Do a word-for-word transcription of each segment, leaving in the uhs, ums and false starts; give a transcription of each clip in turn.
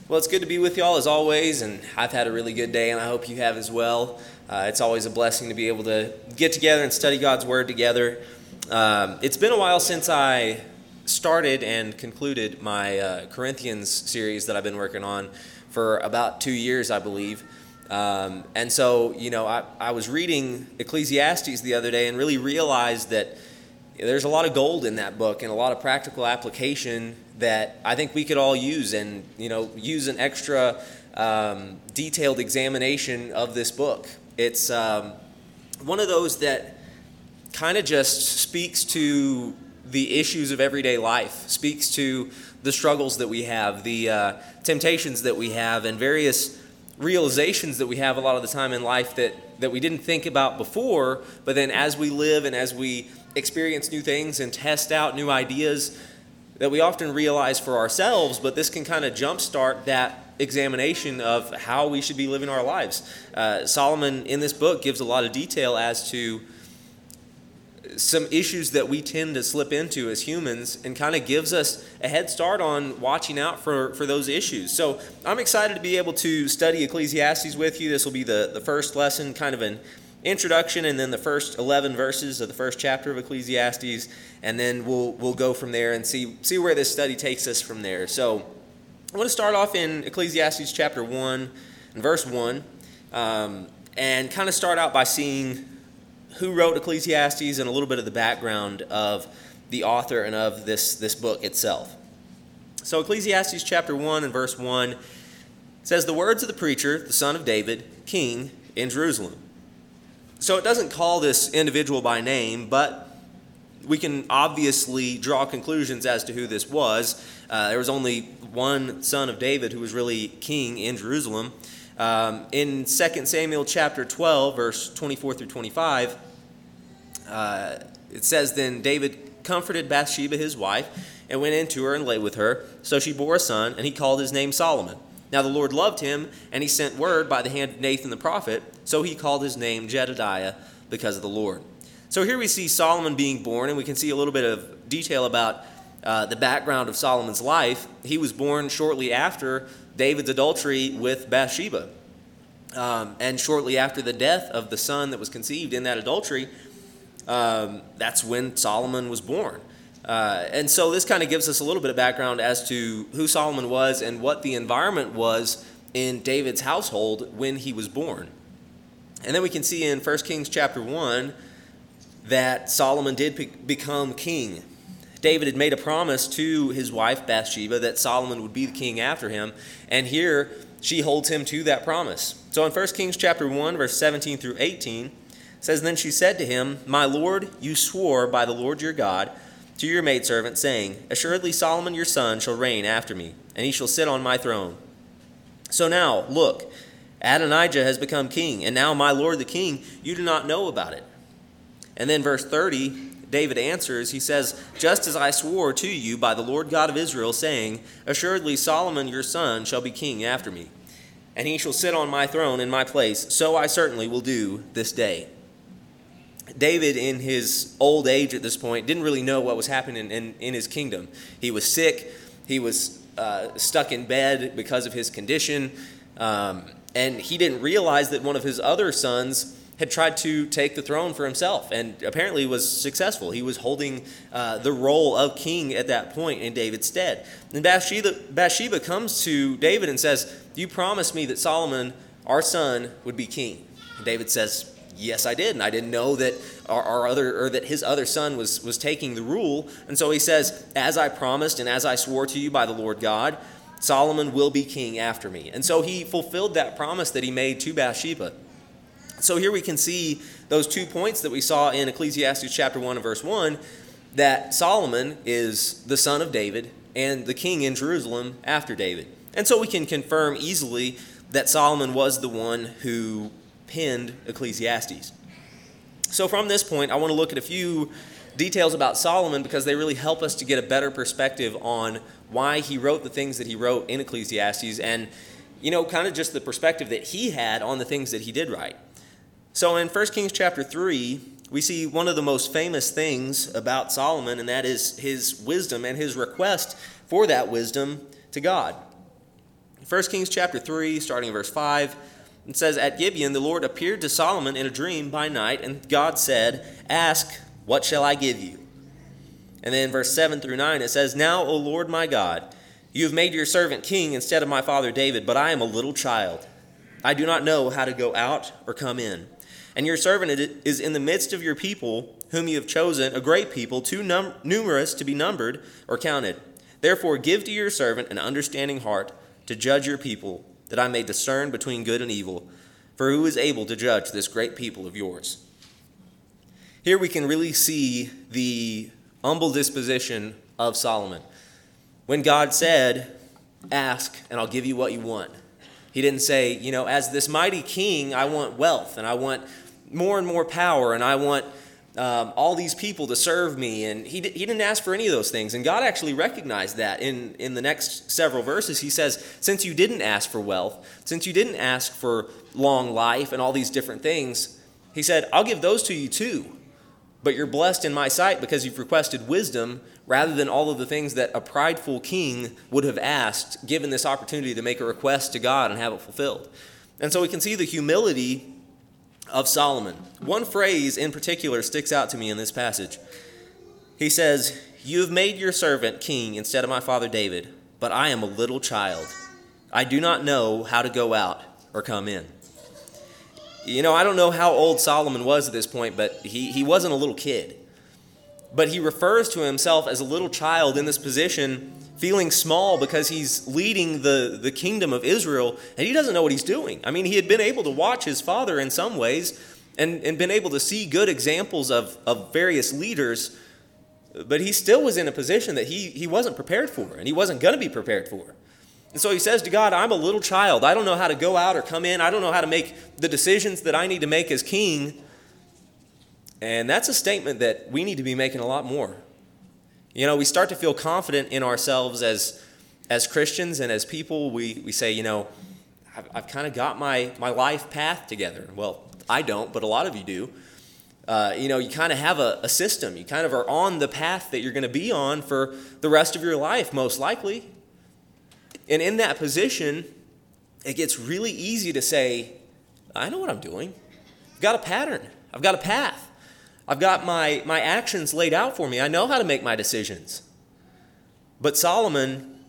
Well, it's good to be with y'all as always, and I've had a really good day, and I hope you have as well. Uh, it's always a blessing to be able to get together and study God's Word together. Um, it's been a while since I started and concluded my uh, Corinthians series that I've been working on for about two years, I believe. Um, and so, you know, I, I was reading Ecclesiastes the other day and really realized that there's a lot of gold in that book and a lot of practical application that I think we could all use and, you know, use an extra um, detailed examination of this book. It's um, one of those that kind of just speaks to the issues of everyday life, speaks to the struggles that we have, the uh, temptations that we have, and various realizations that we have a lot of the time in life that, that we didn't think about before, but then as we live and as we experience new things and test out new ideas that we often realize for ourselves, but this can kind of jumpstart that examination of how we should be living our lives. Uh, Solomon in this book gives a lot of detail as to some issues that we tend to slip into as humans and kind of gives us a head start on watching out for, for those issues. So I'm excited to be able to study Ecclesiastes with you. This will be the, the first lesson, kind of an introduction, and then the first eleven verses of the first chapter of Ecclesiastes, and then we'll we'll go from there and see see where this study takes us from there. So I want to start off in Ecclesiastes chapter one and verse one, um, and kind of start out by seeing who wrote Ecclesiastes and a little bit of the background of the author and of this, this book itself. So Ecclesiastes chapter one and verse one says, "The words of the preacher, the son of David, king in Jerusalem." So it doesn't call this individual by name, but we can obviously draw conclusions as to who this was. Uh, there was only one son of David who was really king in Jerusalem. Um, in Second Samuel chapter twelve, verse twenty-four through twenty-five, uh, it says, "Then David comforted Bathsheba his wife and went in to her and lay with her. So she bore a son, and he called his name Solomon. Now the Lord loved him, and he sent word by the hand of Nathan the prophet, so he called his name Jedediah because of the Lord." So here we see Solomon being born, and we can see a little bit of detail about uh, the background of Solomon's life. He was born shortly after David's adultery with Bathsheba. Um, and shortly after the death of the son that was conceived in that adultery, um, that's when Solomon was born. Uh, and so this kind of gives us a little bit of background as to who Solomon was and what the environment was in David's household when he was born. And then we can see in First Kings chapter one that Solomon did be- become king. David had made a promise to his wife Bathsheba that Solomon would be the king after him, and here she holds him to that promise. So in First Kings chapter one, verse seventeen through eighteen, it says, "Then she said to him, 'My lord, you swore by the Lord your God to your maidservant, saying, Assuredly Solomon your son shall reign after me, and he shall sit on my throne. So now, look, Adonijah has become king, and now my lord the king, you do not know about it.' And then verse thirty, David answers, he says, 'Just as I swore to you by the Lord God of Israel, saying, Assuredly Solomon your son shall be king after me, and he shall sit on my throne in my place, so I certainly will do this day.'" David, in his old age at this point, didn't really know what was happening in, in, in his kingdom. He was sick. He was uh, stuck in bed because of his condition. Um, and he didn't realize that one of his other sons had tried to take the throne for himself and apparently was successful. He was holding uh, the role of king at that point in David's stead. And Bathsheba, Bathsheba comes to David and says, "You promised me that Solomon, our son, would be king." And David says, "Yes, I did, and I didn't know that our, our other or that his other son was, was taking the rule." And so he says, "As I promised and as I swore to you by the Lord God, Solomon will be king after me." And so he fulfilled that promise that he made to Bathsheba. So here we can see those two points that we saw in Ecclesiastes chapter one and verse one, that Solomon is the son of David and the king in Jerusalem after David. And so we can confirm easily that Solomon was the one who penned Ecclesiastes. So from this point, I want to look at a few details about Solomon because they really help us to get a better perspective on why he wrote the things that he wrote in Ecclesiastes and, you know, kind of just the perspective that he had on the things that he did write. So in First Kings chapter three, we see one of the most famous things about Solomon, and that is his wisdom and his request for that wisdom to God. First Kings chapter three, starting in verse five, it says, "At Gibeon the Lord appeared to Solomon in a dream by night, and God said, 'Ask, what shall I give you?' And then in verse seven through nine it says, 'Now, O Lord my God, you have made your servant king instead of my father David, but I am a little child. I do not know how to go out or come in. And your servant is in the midst of your people, whom you have chosen, a great people, too num- numerous to be numbered or counted. Therefore give to your servant an understanding heart to judge your people, that I may discern between good and evil. For who is able to judge this great people of yours?'" Here we can really see the humble disposition of Solomon. When God said, "Ask, and I'll give you what you want," he didn't say, you know, as this mighty king, I want wealth, and I want more and more power, and I want um, all these people to serve me. And he, he didn't ask for any of those things. And God actually recognized that in, in the next several verses. He says, since you didn't ask for wealth, since you didn't ask for long life and all these different things, he said, I'll give those to you too. But you're blessed in my sight because you've requested wisdom rather than all of the things that a prideful king would have asked, given this opportunity to make a request to God and have it fulfilled. And so we can see the humility of Solomon. One phrase in particular sticks out to me in this passage. He says, "You have made your servant king instead of my father David, but I am a little child. I do not know how to go out or come in." You know, I don't know how old Solomon was at this point, but he, he wasn't a little kid. But he refers to himself as a little child in this position, feeling small because he's leading the, the kingdom of Israel, and he doesn't know what he's doing. I mean, he had been able to watch his father in some ways and, and been able to see good examples of, of various leaders, but he still was in a position that he, he wasn't prepared for, and he wasn't going to be prepared for. And so he says to God, I'm a little child. I don't know how to go out or come in. I don't know how to make the decisions that I need to make as king. And that's a statement that we need to be making a lot more. You know, we start to feel confident in ourselves as as Christians and as people. We, we say, you know, I've, I've kind of got my, my life path together. Well, I don't, but a lot of you do. Uh, you know, you kind of have a, a system. You kind of are on the path that you're going to be on for the rest of your life, most likely. And in that position, it gets really easy to say, I know what I'm doing. I've got a pattern. I've got a path. I've got my, my actions laid out for me. I know how to make my decisions. But Solomon,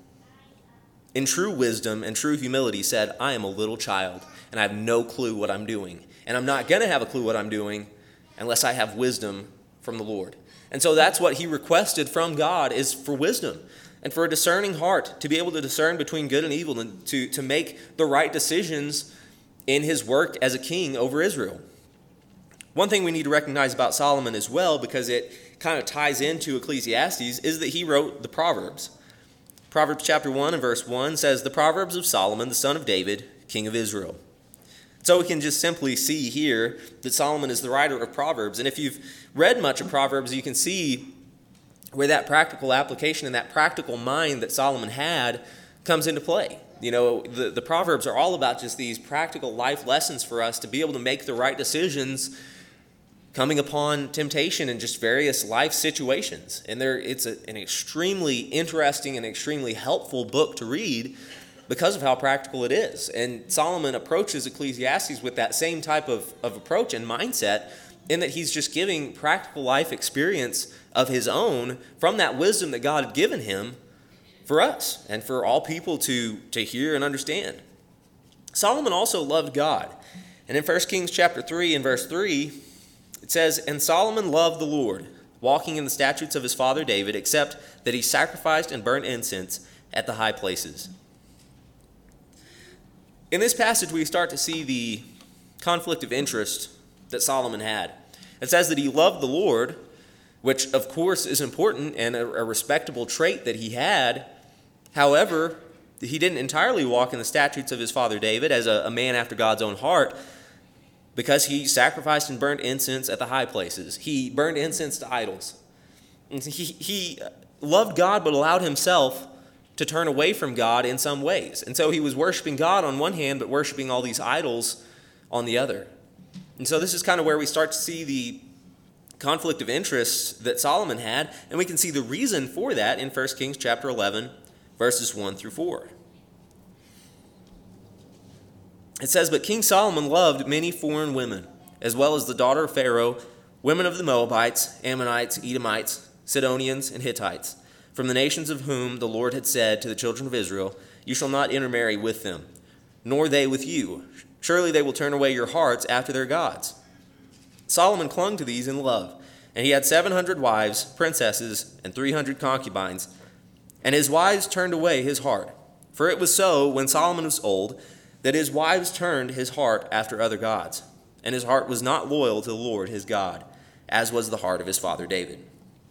in true wisdom and true humility, said, I am a little child, and I have no clue what I'm doing. And I'm not going to have a clue what I'm doing unless I have wisdom from the Lord. And so that's what he requested from God, is for wisdom and for a discerning heart, to be able to discern between good and evil and to, to make the right decisions in his work as a king over Israel. One thing we need to recognize about Solomon as well, because it kind of ties into Ecclesiastes, is that he wrote the Proverbs. Proverbs chapter one and verse one says, "The Proverbs of Solomon, the son of David, king of Israel." So we can just simply see here that Solomon is the writer of Proverbs. And if you've read much of Proverbs, you can see where that practical application and that practical mind that Solomon had comes into play. You know, the, the Proverbs are all about just these practical life lessons for us to be able to make the right decisions coming upon temptation and just various life situations. And there, it's a, an extremely interesting and extremely helpful book to read because of how practical it is. And Solomon approaches Ecclesiastes with that same type of, of approach and mindset, in that he's just giving practical life experience of his own from that wisdom that God had given him for us and for all people to, to hear and understand. Solomon also loved God. And in First Kings chapter three and verse three, it says, "And Solomon loved the Lord, walking in the statutes of his father David, except that he sacrificed and burnt incense at the high places." In this passage, we start to see the conflict of interest that Solomon had. It says that he loved the Lord, which of course is important and a, a respectable trait that he had. However, he didn't entirely walk in the statutes of his father David as a, a man after God's own heart, because he sacrificed and burned incense at the high places. He burned incense to idols. And he, he loved God but allowed himself to turn away from God in some ways. And so he was worshiping God on one hand, but worshiping all these idols on the other. And so this is kind of where we start to see the conflict of interest that Solomon had, and we can see the reason for that in First Kings chapter eleven, verses one through four. It says, "But King Solomon loved many foreign women, as well as the daughter of Pharaoh, women of the Moabites, Ammonites, Edomites, Sidonians, and Hittites, from the nations of whom the Lord had said to the children of Israel, 'You shall not intermarry with them, nor they with you. Surely they will turn away your hearts after their gods.' Solomon clung to these in love, and he had seven hundred wives, princesses, and three hundred concubines. And his wives turned away his heart. For it was so, when Solomon was old, that his wives turned his heart after other gods. And his heart was not loyal to the Lord his God, as was the heart of his father David."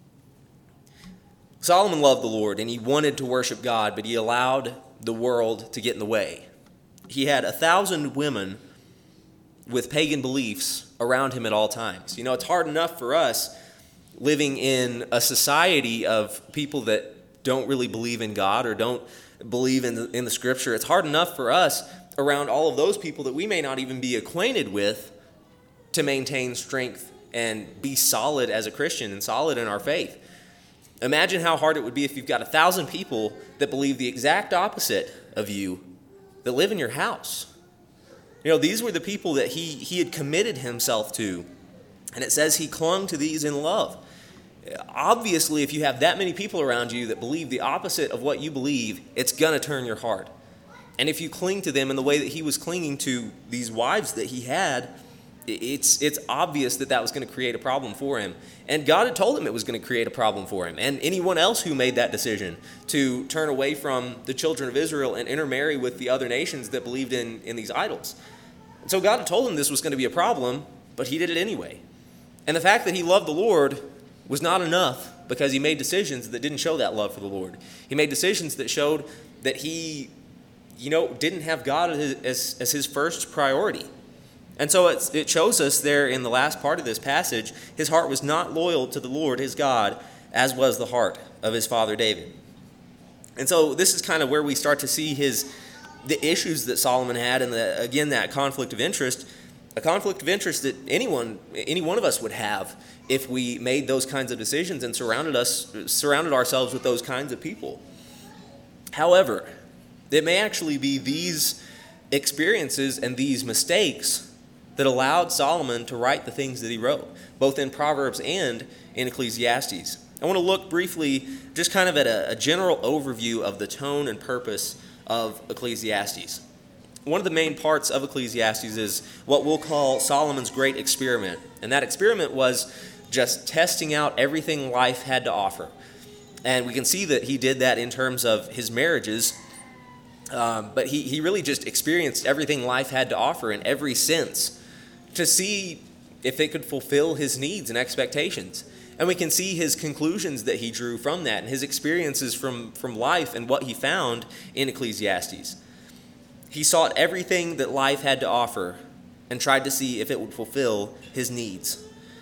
Solomon loved the Lord, and he wanted to worship God, but he allowed the world to get in the way. He had a thousand women with pagan beliefs around him at all times. You know, it's hard enough for us living in a society of people that don't really believe in God or don't believe in the, in the Scripture. It's hard enough for us around all of those people that we may not even be acquainted with to maintain strength and be solid as a Christian and solid in our faith. Imagine how hard it would be if you've got a thousand people that believe the exact opposite of you that live in your house. You know, these were the people that he, he had committed himself to. And it says he clung to these in love. Obviously, if you have that many people around you that believe the opposite of what you believe, it's going to turn your heart. And if you cling to them in the way that he was clinging to these wives that he had, it's it's obvious that that was going to create a problem for him. And God had told him it was going to create a problem for him. And anyone else who made that decision to turn away from the children of Israel and intermarry with the other nations that believed in, in these idols. And so God had told him this was going to be a problem, but he did it anyway. And the fact that he loved the Lord was not enough, because he made decisions that didn't show that love for the Lord. He made decisions that showed that he, you know, didn't have God as, as, as his first priority. And so it's, it shows us there in the last part of this passage, his heart was not loyal to the Lord, his God, as was the heart of his father David. And so this is kind of where we start to see his the issues that Solomon had, and the, again, that conflict of interest, a conflict of interest that anyone, any one of us would have if we made those kinds of decisions and surrounded us, surrounded ourselves with those kinds of people. However, it may actually be these experiences and these mistakes that allowed Solomon to write the things that he wrote, both in Proverbs and in Ecclesiastes. I want to look briefly, just kind of at a, a general overview of the tone and purpose of Ecclesiastes. One of the main parts of Ecclesiastes is what we'll call Solomon's great experiment. And that experiment was just testing out everything life had to offer. And we can see that he did that in terms of his marriages. Um, but he, he really just experienced everything life had to offer in every sense to see if it could fulfill his needs and expectations. And we can see his conclusions that he drew from that and his experiences from, from life and what he found in Ecclesiastes. He sought everything that life had to offer and tried to see if it would fulfill his needs.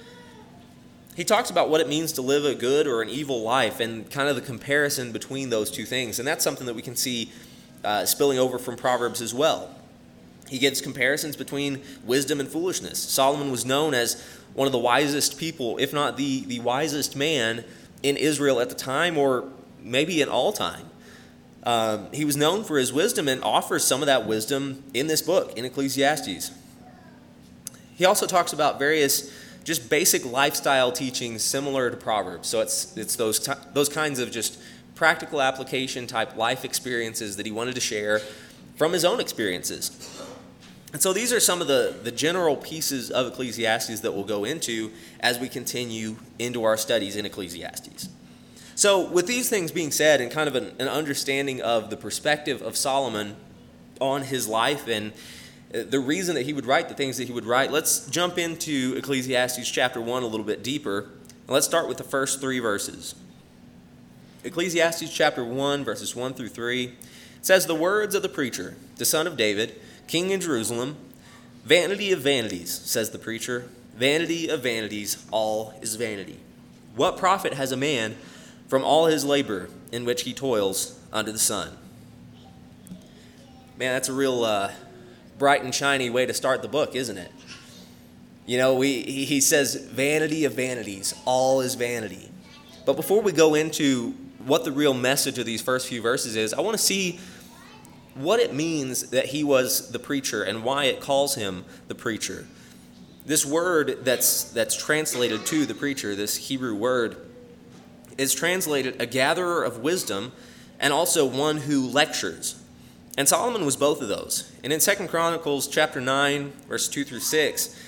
He talks about what it means to live a good or an evil life and kind of the comparison between those two things. And that's something that we can see uh, spilling over from Proverbs as well. He gives comparisons between wisdom and foolishness. Solomon was known as one of the wisest people, if not the, the wisest man in Israel at the time, or maybe in all time. Um, he was known for his wisdom and offers some of that wisdom in this book, in Ecclesiastes. He also talks about various just basic lifestyle teachings similar to Proverbs. So it's it's those t- those kinds of just practical application type life experiences that he wanted to share from his own experiences. And so these are some of the, the general pieces of Ecclesiastes that we'll go into as we continue into our studies in Ecclesiastes. So with these things being said, and kind of an, an understanding of the perspective of Solomon on his life and the reason that he would write the things that he would write, let's jump into Ecclesiastes chapter one a little bit deeper. And let's start with the first three verses. Ecclesiastes chapter one, verses one through three. It says, "The words of the preacher, the son of David, king in Jerusalem, vanity of vanities, says the preacher, vanity of vanities, all is vanity. What profit has a man from all his labor in which he toils under the sun?" Man, that's a real uh, bright and shiny way to start the book, isn't it? You know, we, he says, vanity of vanities, all is vanity. But before we go into what the real message of these first few verses is, I want to see what it means that he was the preacher and why it calls him the preacher. This word that's that's translated to the preacher, this Hebrew word, is translated a gatherer of wisdom and also one who lectures. And Solomon was both of those. And in Second Chronicles chapter nine, verse two through six,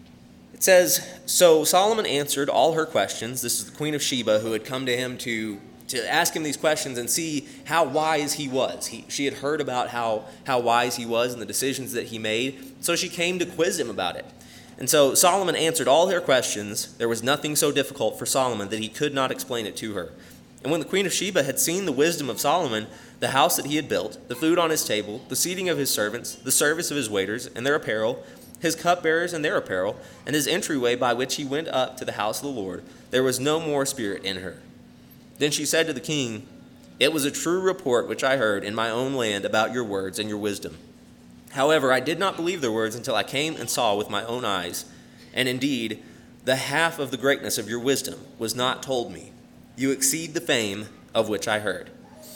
it says, "So Solomon answered all her questions." This is the Queen of Sheba who had come to him to, to ask him these questions and see how wise he was. He, she had heard about how, how wise he was and the decisions that he made, so she came to quiz him about it. And so Solomon answered all her questions. There was nothing so difficult for Solomon that he could not explain it to her. And when the Queen of Sheba had seen the wisdom of Solomon, the house that he had built, the food on his table, the seating of his servants, the service of his waiters and their apparel, his cupbearers and their apparel, and his entryway by which he went up to the house of the Lord, there was no more spirit in her. Then she said to the king, "It was a true report which I heard in my own land about your words and your wisdom. However, I did not believe their words until I came and saw with my own eyes. And indeed, the half of the greatness of your wisdom was not told me. You exceed the fame of which I heard."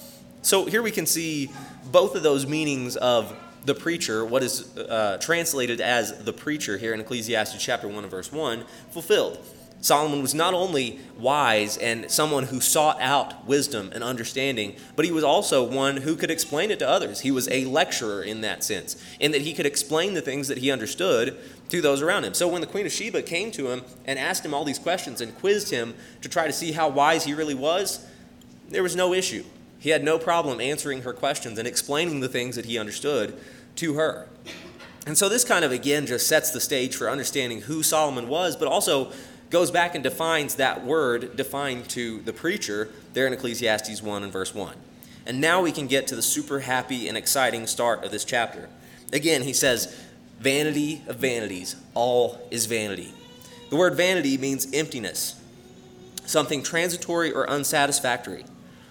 So here we can see both of those meanings of the preacher, what is uh, translated as the preacher here in Ecclesiastes chapter one and verse one, fulfilled. Solomon was not only wise and someone who sought out wisdom and understanding, but he was also one who could explain it to others. He was a lecturer in that sense, in that he could explain the things that he understood to those around him. So when the Queen of Sheba came to him and asked him all these questions and quizzed him to try to see how wise he really was, there was no issue. He had no problem answering her questions and explaining the things that he understood to her. And so this kind of, again, just sets the stage for understanding who Solomon was, but also goes back and defines that word defined to the preacher there in Ecclesiastes one and verse one. And now we can get to the super happy and exciting start of this chapter. Again, he says, "Vanity of vanities, all is vanity." The word vanity means emptiness, something transitory or unsatisfactory.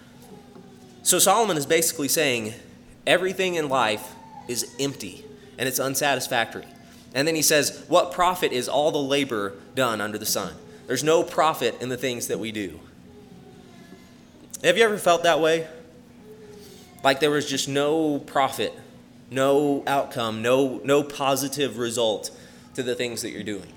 So Solomon is basically saying everything in life is empty and it's unsatisfactory. And then he says, what profit is all the labor done under the sun? There's no profit in the things that we do. Have you ever felt that way? Like there was just no profit, no outcome, no, no positive result to the things that you're doing.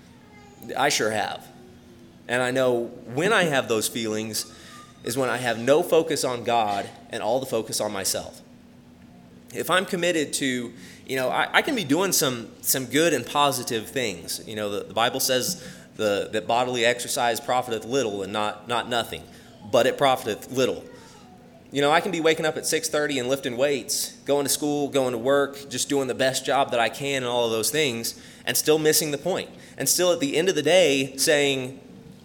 I sure have. And I know when I have those feelings is when I have no focus on God and all the focus on myself. If I'm committed to, you know, I, I can be doing some some good and positive things. You know, the, the Bible says the, that bodily exercise profiteth little and not, not nothing, but it profiteth little. You know, I can be waking up at six thirty and lifting weights, going to school, going to work, just doing the best job that I can and all of those things, and still missing the point. And still at the end of the day saying,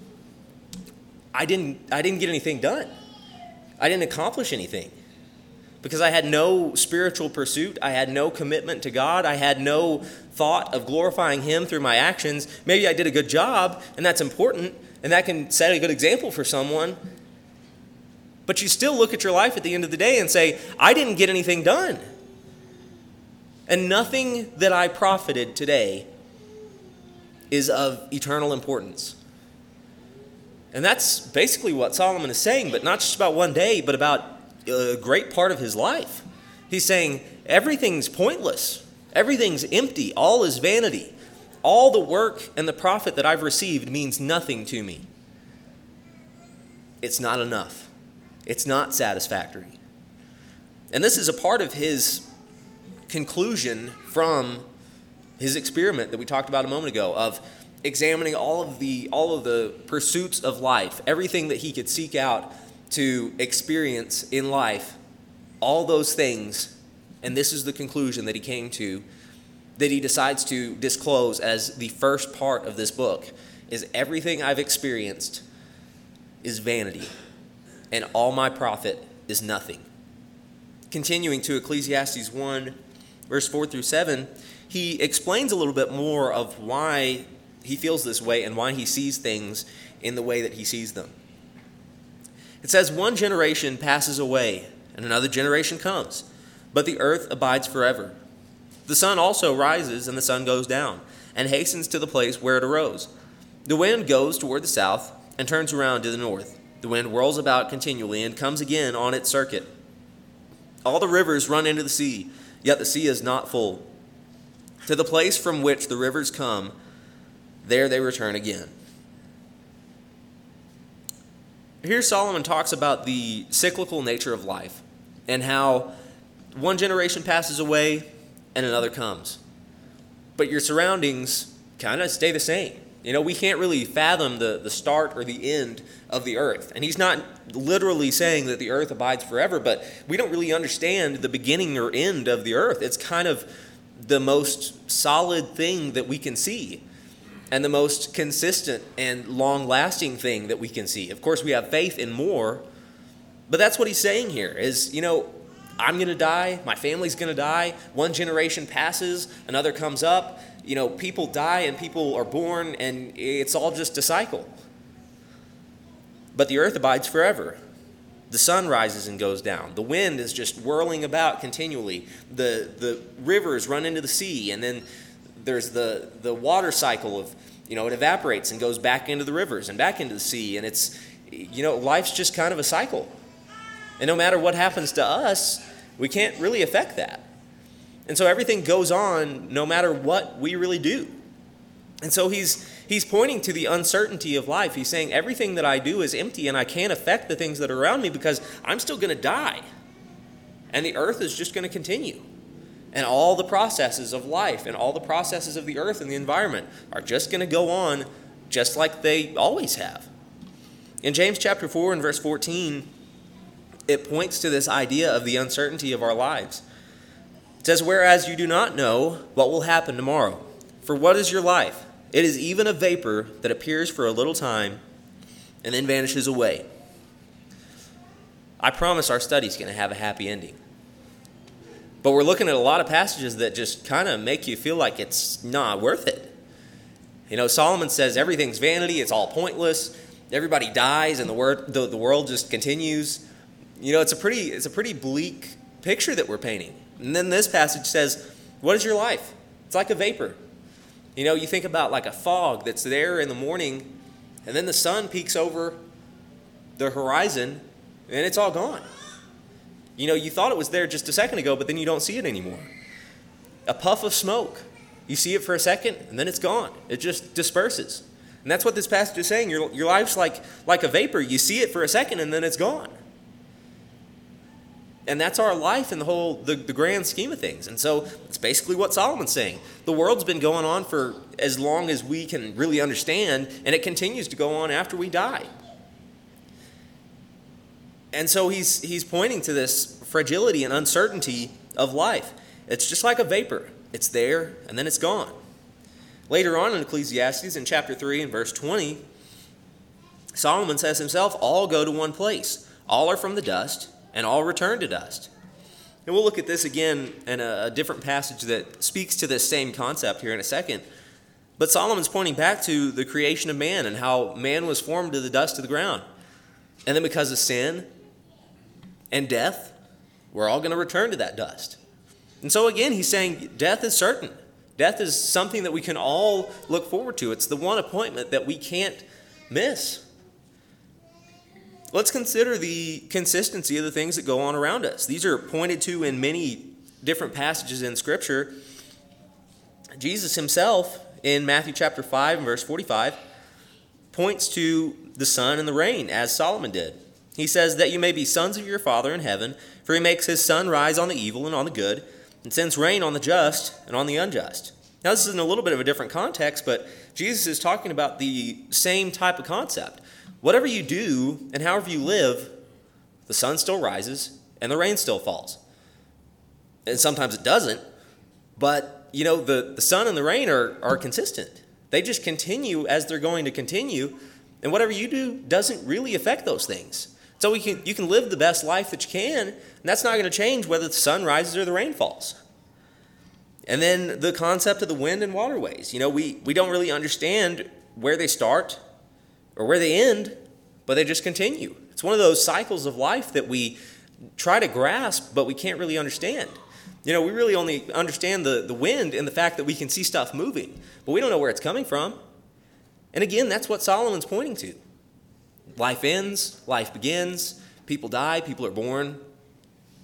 I didn't I didn't get anything done. I didn't accomplish anything. Because I had no spiritual pursuit. I had no commitment to God. I had no thought of glorifying Him through my actions. Maybe I did a good job, and that's important, and that can set a good example for someone. But you still look at your life at the end of the day and say, I didn't get anything done. And nothing that I profited today is of eternal importance. And that's basically what Solomon is saying, but not just about one day, but about a great part of his life. He's saying everything's pointless. Everything's empty. All is vanity. All the work and the profit that I've received means nothing to me. It's not enough. It's not satisfactory. And this is a part of his conclusion from his experiment that we talked about a moment ago of examining all of the all of the pursuits of life, everything that he could seek out to experience in life, all those things, and this is the conclusion that he came to, that he decides to disclose as the first part of this book, is everything I've experienced is vanity, and all my profit is nothing. Continuing to Ecclesiastes one, verse four through seven, he explains a little bit more of why he feels this way and why he sees things in the way that he sees them. It says, one generation passes away, and another generation comes, but the earth abides forever. The sun also rises, and the sun goes down, and hastens to the place where it arose. The wind goes toward the south, and turns around to the north. The wind whirls about continually, and comes again on its circuit. All the rivers run into the sea, yet the sea is not full. To the place from which the rivers come, there they return again. Here Solomon talks about the cyclical nature of life and how one generation passes away and another comes. But your surroundings kind of stay the same. You know, we can't really fathom the, the start or the end of the earth. And he's not literally saying that the earth abides forever, but we don't really understand the beginning or end of the earth. It's kind of the most solid thing that we can see and the most consistent and long-lasting thing that we can see. Of course, we have faith in more, but that's what he's saying here is, you know, I'm going to die, my family's going to die, one generation passes, another comes up. You know, people die and people are born, and it's all just a cycle. But the earth abides forever. The sun rises and goes down. The wind is just whirling about continually. The the rivers run into the sea, and then there's the, the water cycle of, you know, it evaporates and goes back into the rivers and back into the sea. And it's, you know, life's just kind of a cycle. And no matter what happens to us, we can't really affect that. And so everything goes on no matter what we really do. And so he's he's pointing to the uncertainty of life. He's saying everything that I do is empty and I can't affect the things that are around me because I'm still going to die. And the earth is just going to continue. And all the processes of life and all the processes of the earth and the environment are just going to go on just like they always have. In James chapter four and verse fourteen, it points to this idea of the uncertainty of our lives. It says, whereas you do not know what will happen tomorrow. For what is your life? It is even a vapor that appears for a little time and then vanishes away. I promise our study's going to have a happy ending. But we're looking at a lot of passages that just kind of make you feel like it's not worth it. You know, Solomon says everything's vanity, it's all pointless, everybody dies and the, word, the, the world just continues. You know, it's a pretty it's a pretty bleak picture that we're painting. And then this passage says, what is your life? It's like a vapor. You know, you think about like a fog that's there in the morning, and then the sun peeks over the horizon, and it's all gone. You know, you thought it was there just a second ago, but then you don't see it anymore. A puff of smoke. You see it for a second, and then it's gone. It just disperses. And that's what this passage is saying. Your, your life's like, like a vapor. You see it for a second, and then it's gone. And that's our life in the whole, the, the grand scheme of things. And so it's basically what Solomon's saying. The world's been going on for as long as we can really understand, and it continues to go on after we die. And so he's he's pointing to this fragility and uncertainty of life. It's just like a vapor. It's there, and then it's gone. Later on in Ecclesiastes, in chapter three and verse twenty, Solomon says himself, all go to one place. All are from the dust, and all return to dust. And we'll look at this again in a, a different passage that speaks to this same concept here in a second. But Solomon's pointing back to the creation of man and how man was formed to the dust of the ground. And then because of sin and death, we're all going to return to that dust. And so again, he's saying death is certain. Death is something that we can all look forward to. It's the one appointment that we can't miss. Let's consider the consistency of the things that go on around us. These are pointed to in many different passages in Scripture. Jesus himself, in Matthew chapter five and verse forty-five, points to the sun and the rain, as Solomon did. He says, that you may be sons of your Father in heaven, for he makes his sun rise on the evil and on the good, and sends rain on the just and on the unjust. Now, this is in a little bit of a different context, but Jesus is talking about the same type of concept. Whatever you do and however you live, the sun still rises and the rain still falls. And sometimes it doesn't, but, you know, the, the sun and the rain are, are consistent. They just continue as they're going to continue, and whatever you do doesn't really affect those things. So we can, you can live the best life that you can, and that's not going to change whether the sun rises or the rain falls. And then the concept of the wind and waterways. You know, we, we don't really understand where they start or where they end, but they just continue. It's one of those cycles of life that we try to grasp, but we can't really understand. You know, we really only understand the, the wind and the fact that we can see stuff moving, but we don't know where it's coming from. And again, that's what Solomon's pointing to. Life ends, life begins, people die, people are born,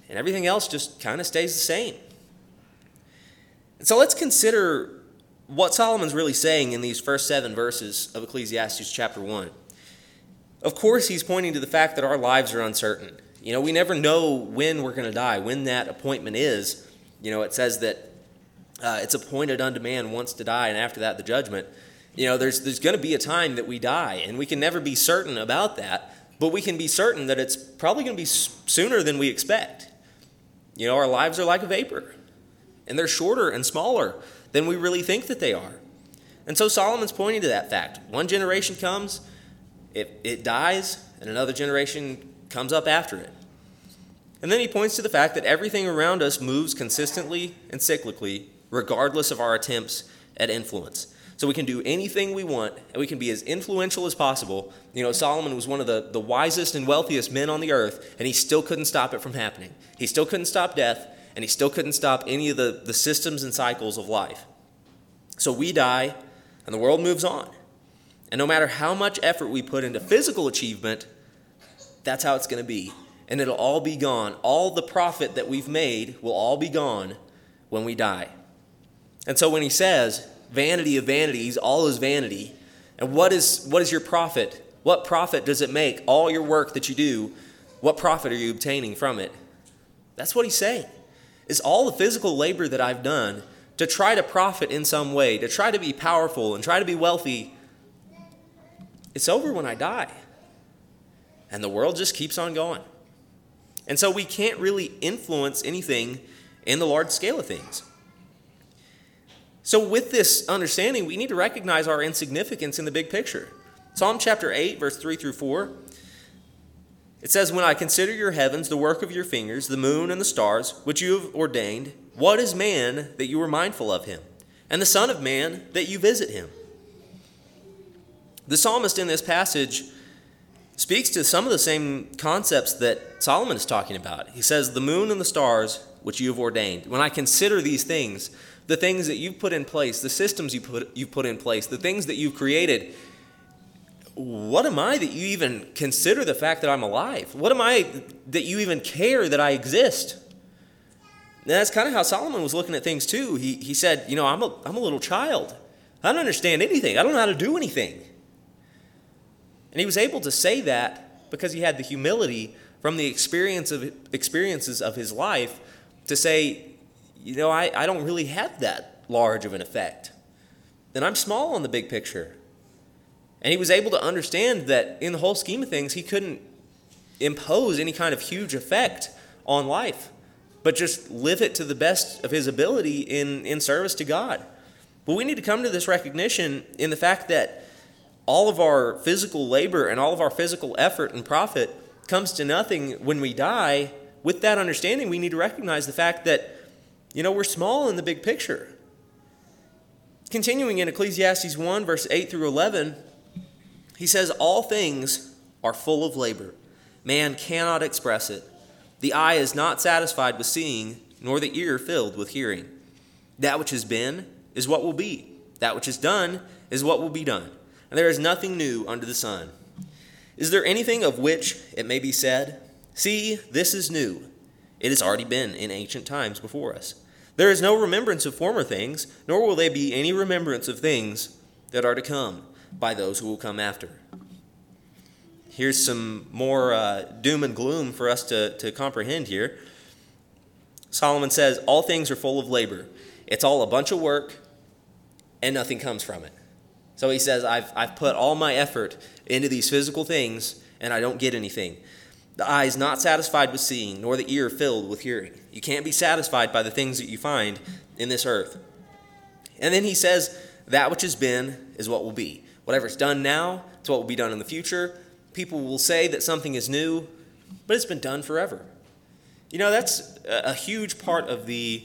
and everything else just kind of stays the same. And so let's consider what Solomon's really saying in these first seven verses of Ecclesiastes chapter one. Of course, he's pointing to the fact that our lives are uncertain. You know, we never know when we're going to die, when that appointment is. You know, it says that uh, it's appointed unto man once to die, and after that, the judgment. You know, there's there's going to be a time that we die, and we can never be certain about that, but we can be certain that it's probably going to be sooner than we expect. You know, our lives are like a vapor, and they're shorter and smaller than we really think that they are. And so Solomon's pointing to that fact. One generation comes, it, it dies, and another generation comes up after it. And then he points to the fact that everything around us moves consistently and cyclically, regardless of our attempts at influence. So we can do anything we want, and we can be as influential as possible. You know, Solomon was one of the, the wisest and wealthiest men on the earth, and he still couldn't stop it from happening. He still couldn't stop death, and he still couldn't stop any of the, the systems and cycles of life. So we die, and the world moves on. And no matter how much effort we put into physical achievement, that's how it's going to be. And it'll all be gone. All the profit that we've made will all be gone when we die. And so when he says, vanity of vanities, all is vanity, and what is what is your profit? What profit does it make? All your work that you do, what profit are you obtaining from it? That's what he's saying. Is all the physical labor that I've done to try to profit in some way, to try to be powerful and try to be wealthy, it's over when I die. And the world just keeps on going. And so we can't really influence anything in the large scale of things. So with this understanding, we need to recognize our insignificance in the big picture. Psalm chapter eight, verse three through four, it says, "When I consider your heavens, the work of your fingers, the moon and the stars, which you have ordained, what is man that you are mindful of him, and the son of man that you visit him?" The psalmist in this passage speaks to some of the same concepts that Solomon is talking about. He says, the moon and the stars, which you have ordained. When I consider these things, the things that you've put in place, the systems you put, you've put in place, the things that you've created, what am I that you even consider the fact that I'm alive? What am I that you even care that I exist? And that's kind of how Solomon was looking at things too. He, he said, you know, I'm a, I'm a little child. I don't understand anything. I don't know how to do anything. And he was able to say that because he had the humility from the experience of experiences of his life to say, you know, I, I don't really have that large of an effect. And I'm small on the big picture. And he was able to understand that in the whole scheme of things, he couldn't impose any kind of huge effect on life, but just live it to the best of his ability in, in service to God. But we need to come to this recognition in the fact that all of our physical labor and all of our physical effort and profit comes to nothing when we die. With that understanding, we need to recognize the fact that, you know, we're small in the big picture. Continuing in Ecclesiastes one, verse eight through eleven, he says, "All things are full of labor. Man cannot express it. The eye is not satisfied with seeing, nor the ear filled with hearing. That which has been is what will be. That which is done is what will be done. And there is nothing new under the sun. Is there anything of which it may be said, 'See, this is new'? It has already been in ancient times before us. There is no remembrance of former things, nor will there be any remembrance of things that are to come by those who will come after." Here's some more uh, doom and gloom for us to, to comprehend here. Solomon says, all things are full of labor. It's all a bunch of work, and nothing comes from it. So he says, I've, I've put all my effort into these physical things, and I don't get anything. The eye is not satisfied with seeing, nor the ear filled with hearing. You can't be satisfied by the things that you find in this earth. And then he says, that which has been is what will be. Whatever's done now, it's what will be done in the future. People will say that something is new, but it's been done forever. You know, that's a huge part of the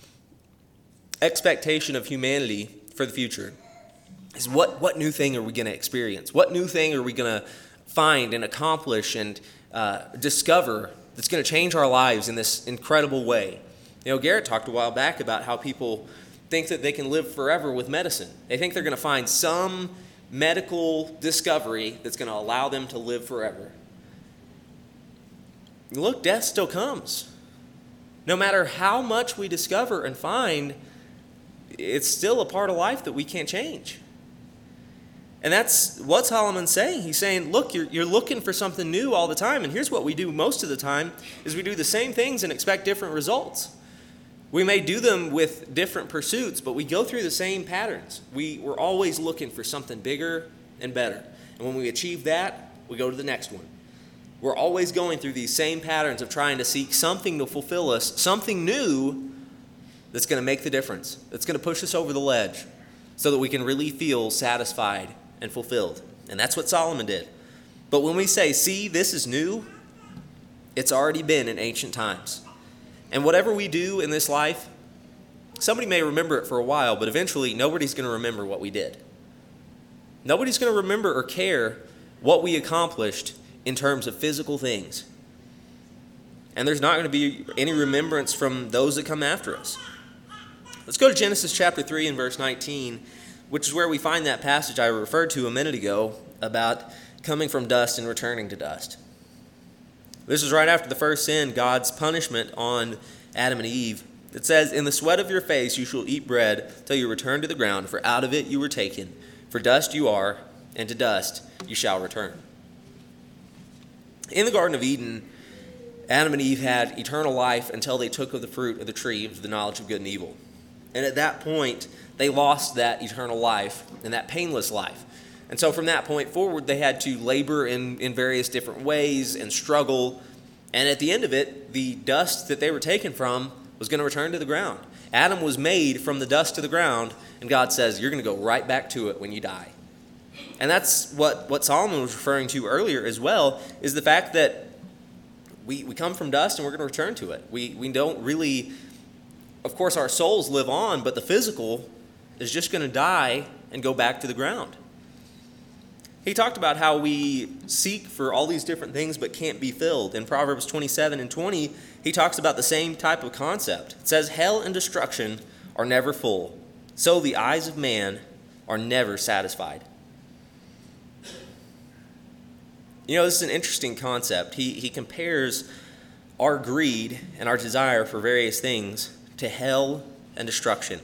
expectation of humanity for the future. Is what, what new thing are we going to experience? What new thing are we going to find and accomplish and uh, discover that's going to change our lives in this incredible way? You know, Garrett talked a while back about how people think that they can live forever with medicine. They think they're going to find some medical discovery that's going to allow them to live forever. Look, death still comes. No matter how much we discover and find, it's still a part of life that we can't change. And that's what Solomon's saying. He's saying, look, you're, you're looking for something new all the time. And here's what we do most of the time is we do the same things and expect different results. We may do them with different pursuits, but we go through the same patterns. We, we're always looking for something bigger and better. And when we achieve that, we go to the next one. We're always going through these same patterns of trying to seek something to fulfill us, something new that's going to make the difference, that's going to push us over the ledge so that we can really feel satisfied and fulfilled. And that's what Solomon did. But when we say, see, this is new, it's already been in ancient times. And whatever we do in this life, somebody may remember it for a while, but eventually nobody's going to remember what we did. Nobody's going to remember or care what we accomplished in terms of physical things. And there's not going to be any remembrance from those that come after us. Let's go to Genesis chapter three and verse nineteen, which is where we find that passage I referred to a minute ago about coming from dust and returning to dust. This is right after the first sin, God's punishment on Adam and Eve. It says, in the sweat of your face you shall eat bread till you return to the ground, for out of it you were taken. For dust you are, and to dust you shall return. In the Garden of Eden, Adam and Eve had eternal life until they took of the fruit of the tree of the knowledge of good and evil. And at that point, they lost that eternal life and that painless life. And so from that point forward, they had to labor in, in various different ways and struggle. And at the end of it, the dust that they were taken from was going to return to the ground. Adam was made from the dust to the ground, and God says, you're going to go right back to it when you die. And that's what, what Solomon was referring to earlier as well, is the fact that we, we come from dust and we're going to return to it. We, we don't really, of course, our souls live on, but the physical is just going to die and go back to the ground. He talked about how we seek for all these different things but can't be filled. In Proverbs twenty-seven and twenty, he talks about the same type of concept. It says, hell and destruction are never full, so the eyes of man are never satisfied. You know, this is an interesting concept. He, he compares our greed and our desire for various things to hell and destruction.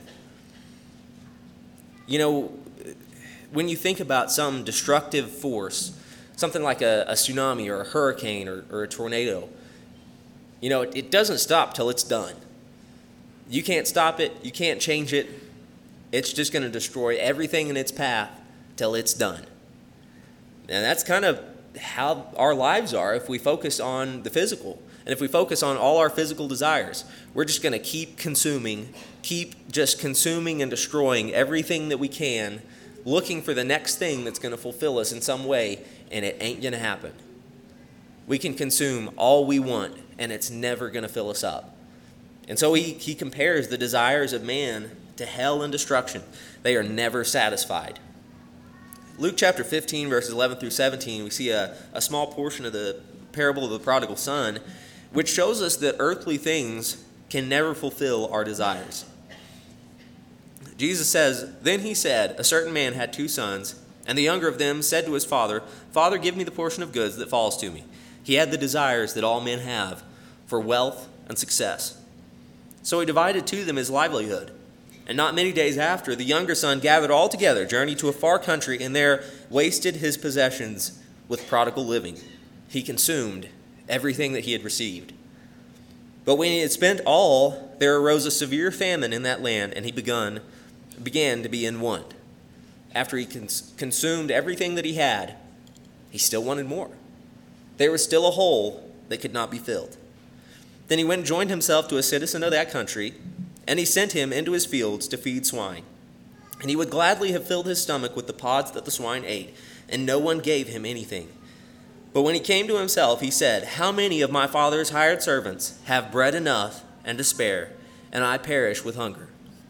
You know, when you think about some destructive force, something like a, a tsunami or a hurricane or, or a tornado, you know, it, it doesn't stop till it's done. You can't stop it. You can't change it. It's just going to destroy everything in its path till it's done. And that's kind of how our lives are if we focus on the physical. And if we focus on all our physical desires, we're just going to keep consuming, keep just consuming and destroying everything that we can, looking for the next thing that's going to fulfill us in some way, and it ain't going to happen. We can consume all we want, and it's never going to fill us up. And so he, he compares the desires of man to hell and destruction. They are never satisfied. Luke chapter fifteen, verses eleven through seventeen, we see a, a small portion of the parable of the prodigal son, which shows us that earthly things can never fulfill our desires. Jesus says, then he said, a certain man had two sons, and the younger of them said to his father, Father, give me the portion of goods that falls to me. He had the desires that all men have for wealth and success. So he divided to them his livelihood. And not many days after, the younger son gathered all together, journeyed to a far country, and there wasted his possessions with prodigal living. He consumed everything that he had received. But when he had spent all, there arose a severe famine in that land, and he begun, began to be in want. After he cons- consumed everything that he had, he still wanted more. There was still a hole that could not be filled. Then he went and joined himself to a citizen of that country, and he sent him into his fields to feed swine. And he would gladly have filled his stomach with the pods that the swine ate, and no one gave him anything. But when he came to himself, he said, How many of my father's hired servants have bread enough and to spare, and I perish with hunger?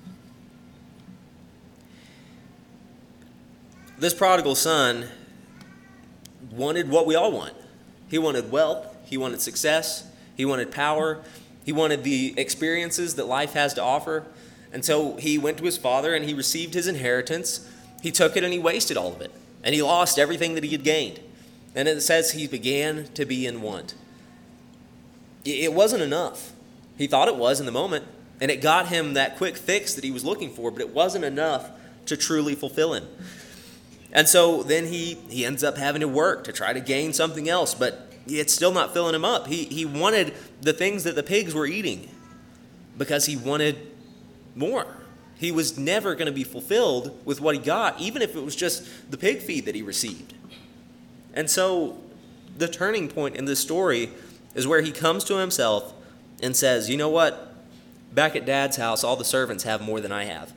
This prodigal son wanted what we all want. He wanted wealth, he wanted success, he wanted power, he wanted the experiences that life has to offer. And so he went to his father and he received his inheritance. He took it and he wasted all of it. And he lost everything that he had gained. And it says he began to be in want. It wasn't enough. He thought it was in the moment, and it got him that quick fix that he was looking for, but it wasn't enough to truly fulfill him. And so then he, he ends up having to work to try to gain something else, but it's still not filling him up. He, he wanted the things that the pigs were eating because he wanted more. He was never going to be fulfilled with what he got, even if it was just the pig feed that he received. And so the turning point in this story is where he comes to himself and says, you know what? Back at Dad's house, all the servants have more than I have.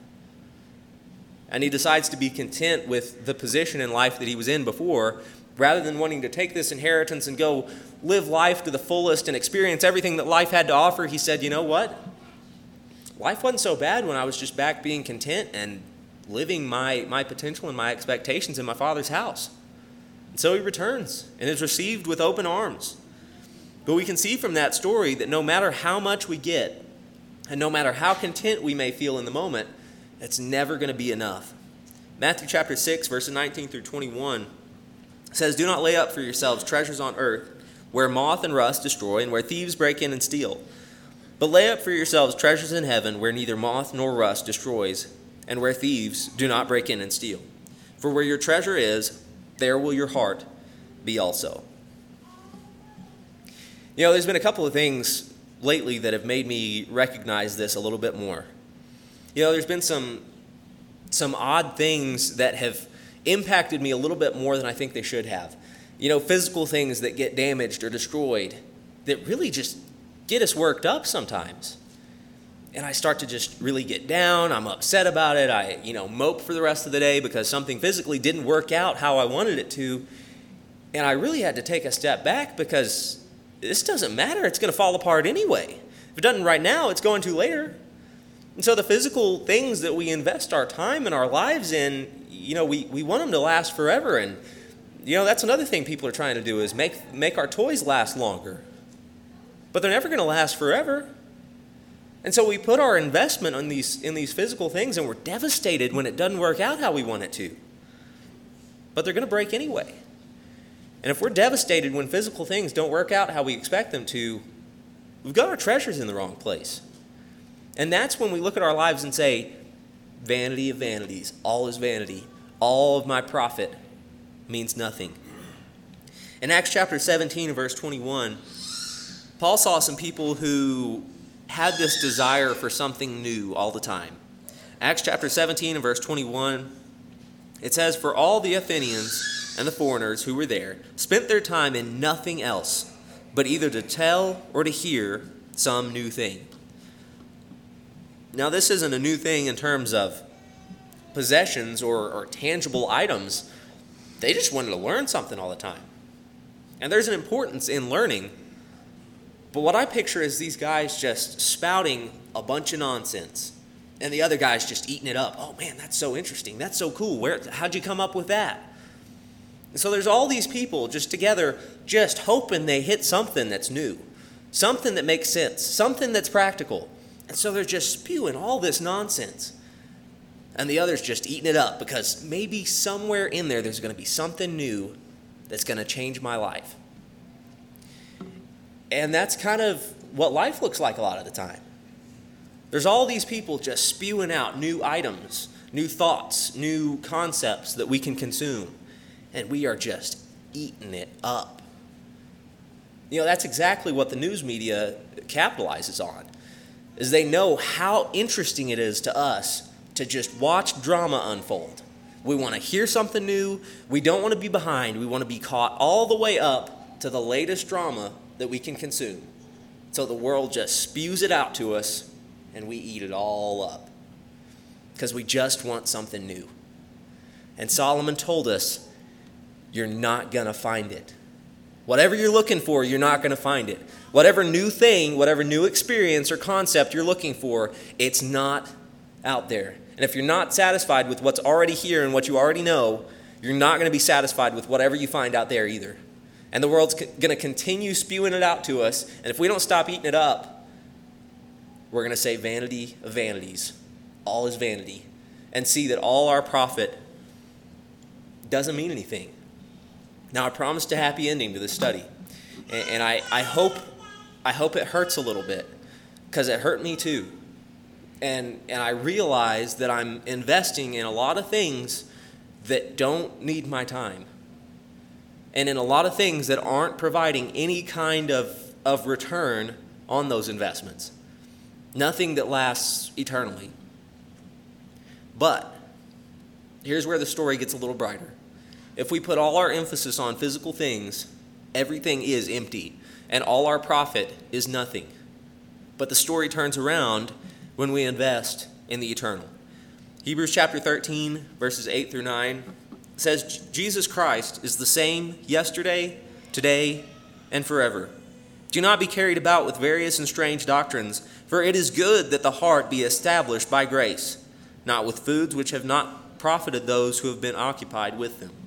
And he decides to be content with the position in life that he was in before, rather than wanting to take this inheritance and go live life to the fullest and experience everything that life had to offer. He said, you know what? Life wasn't so bad when I was just back being content and living my, my potential and my expectations in my Father's house. And so he returns and is received with open arms. But we can see from that story that no matter how much we get, and no matter how content we may feel in the moment, it's never going to be enough. Matthew chapter six, verses nineteen through twenty-one says, do not lay up for yourselves treasures on earth, where moth and rust destroy, and where thieves break in and steal. But lay up for yourselves treasures in heaven, where neither moth nor rust destroys, and where thieves do not break in and steal. For where your treasure is, there will your heart be also. You know, there's been a couple of things lately that have made me recognize this a little bit more. You know, there's been some some odd things that have impacted me a little bit more than I think they should have. You know, physical things that get damaged or destroyed that really just get us worked up sometimes. And I start to just really get down. I'm upset about it. I, you know, mope for the rest of the day because something physically didn't work out how I wanted it to. And I really had to take a step back because this doesn't matter. It's going to fall apart anyway. If it doesn't right now, it's going to later. And so the physical things that we invest our time and our lives in, you know, we, we want them to last forever. And, you know, that's another thing people are trying to do is make, make our toys last longer. But they're never going to last forever. And so we put our investment in these, in these physical things, and we're devastated when it doesn't work out how we want it to. But they're going to break anyway. And if we're devastated when physical things don't work out how we expect them to, we've got our treasures in the wrong place. And that's when we look at our lives and say, vanity of vanities, all is vanity. All of my profit means nothing. In Acts chapter seventeen, verse twenty-one, Paul saw some people who had this desire for something new all the time. Acts chapter seventeen and verse twenty-one, it says, for all the Athenians and the foreigners who were there spent their time in nothing else, but either to tell or to hear some new thing. Now, this isn't a new thing in terms of possessions or, or tangible items. They just wanted to learn something all the time. And there's an importance in learning. But what I picture is these guys just spouting a bunch of nonsense, and the other guys just eating it up. Oh man, that's so interesting. That's so cool. Where? How'd you come up with that? And so there's all these people just together, just hoping they hit something that's new, something that makes sense, something that's practical. And so they're just spewing all this nonsense, and the others just eating it up because maybe somewhere in there there's going to be something new that's going to change my life. And that's kind of what life looks like a lot of the time. There's all these people just spewing out new items, new thoughts, new concepts that we can consume. And we are just eating it up. You know, that's exactly what the news media capitalizes on, is they know how interesting it is to us to just watch drama unfold. We want to hear something new. We don't want to be behind. We want to be caught all the way up to the latest drama that we can consume. So the world just spews it out to us, and we eat it all up because we just want something new. And Solomon told us, you're not going to find it. Whatever you're looking for, you're not going to find it. Whatever new thing, whatever new experience or concept you're looking for, it's not out there. And if you're not satisfied with what's already here and what you already know, you're not going to be satisfied with whatever you find out there either. And the world's going to continue spewing it out to us. And if we don't stop eating it up, we're going to say vanity of vanities. All is vanity. And see that all our profit doesn't mean anything. Now, I promised a happy ending to this study. And, and I, I hope I hope it hurts a little bit because it hurt me too. And, and I realized that I'm investing in a lot of things that don't need my time. And in a lot of things that aren't providing any kind of, of return on those investments. Nothing that lasts eternally. But here's where the story gets a little brighter. If we put all our emphasis on physical things, everything is empty, and all our profit is nothing. But the story turns around when we invest in the eternal. Hebrews chapter thirteen, verses eight through nine says, Jesus Christ is the same yesterday, today, and forever. Do not be carried about with various and strange doctrines, for it is good that the heart be established by grace, not with foods which have not profited those who have been occupied with them.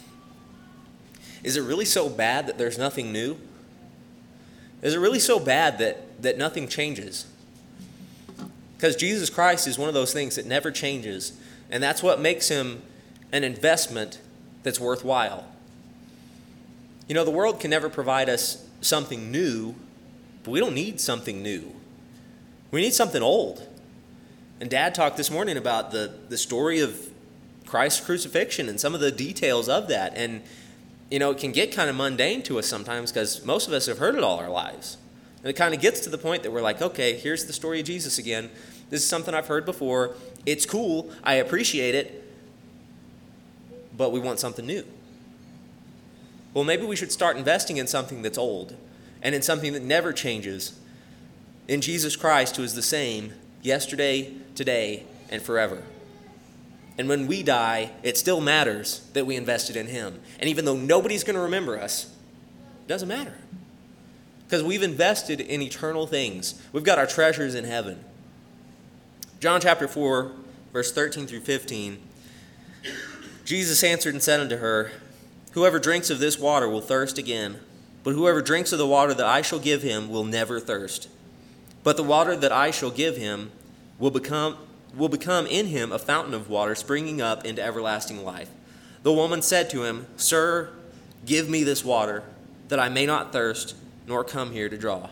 Is it really so bad that there's nothing new? Is it really so bad that, that nothing changes? Because Jesus Christ is one of those things that never changes, and that's what makes him an investment that's worthwhile. You know, the world can never provide us something new, but we don't need something new. We need something old. And Dad talked this morning about the, the story of Christ's crucifixion and some of the details of that. And, you know, it can get kind of mundane to us sometimes because most of us have heard it all our lives. And it kind of gets to the point that we're like, okay, here's the story of Jesus again. This is something I've heard before. It's cool. I appreciate it. But we want something new. Well, maybe we should start investing in something that's old and in something that never changes, in Jesus Christ, who is the same yesterday, today, and forever. And when we die, it still matters that we invested in him. And even though nobody's going to remember us, it doesn't matter. Because we've invested in eternal things. We've got our treasures in heaven. John chapter four, verse thirteen through fifteen. Jesus answered and said unto her, Whoever drinks of this water will thirst again, but whoever drinks of the water that I shall give him will never thirst. But the water that I shall give him will become will become in him a fountain of water springing up into everlasting life. The woman said to him, Sir, give me this water, that I may not thirst, nor come here to draw.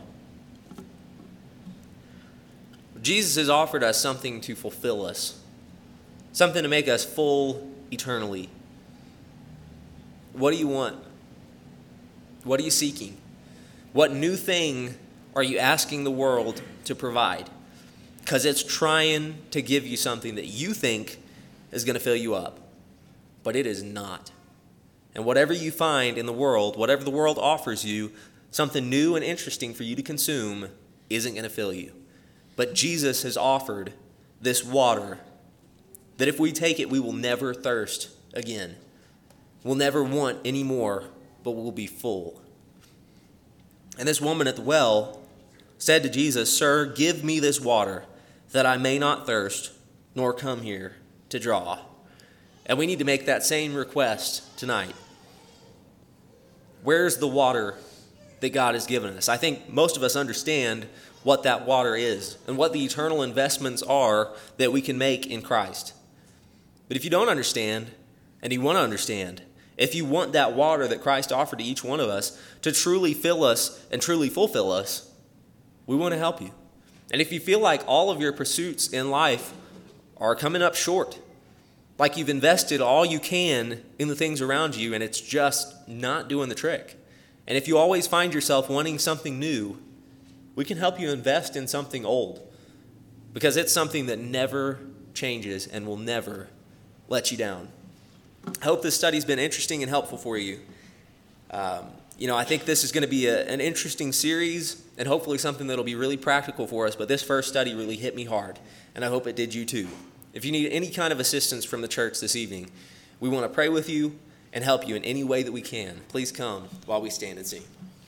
Jesus has offered us something to fulfill us, something to make us full eternally. What do you want? What are you seeking? What new thing are you asking the world to provide? Because it's trying to give you something that you think is going to fill you up, but it is not. And whatever you find in the world, whatever the world offers you, something new and interesting for you to consume, isn't going to fill you. But Jesus has offered this water that if we take it, we will never thirst again. We'll never want any more, but we'll be full. And this woman at the well said to Jesus, Sir, give me this water, that I may not thirst, nor come here to draw. And we need to make that same request tonight. Where's the water that God has given us? I think most of us understand what that water is and what the eternal investments are that we can make in Christ. But if you don't understand, and you want to understand, if you want that water that Christ offered to each one of us to truly fill us and truly fulfill us, we want to help you. And if you feel like all of your pursuits in life are coming up short, like you've invested all you can in the things around you and it's just not doing the trick, and if you always find yourself wanting something new, we can help you invest in something old, because it's something that never changes and will never let you down. I hope this study's been interesting and helpful for you. Um, you know, I think this is going to be a, an interesting series and hopefully something that'll be really practical for us, but this first study really hit me hard, and I hope it did you too. If you need any kind of assistance from the church this evening, we want to pray with you and help you in any way that we can. Please come while we stand and sing.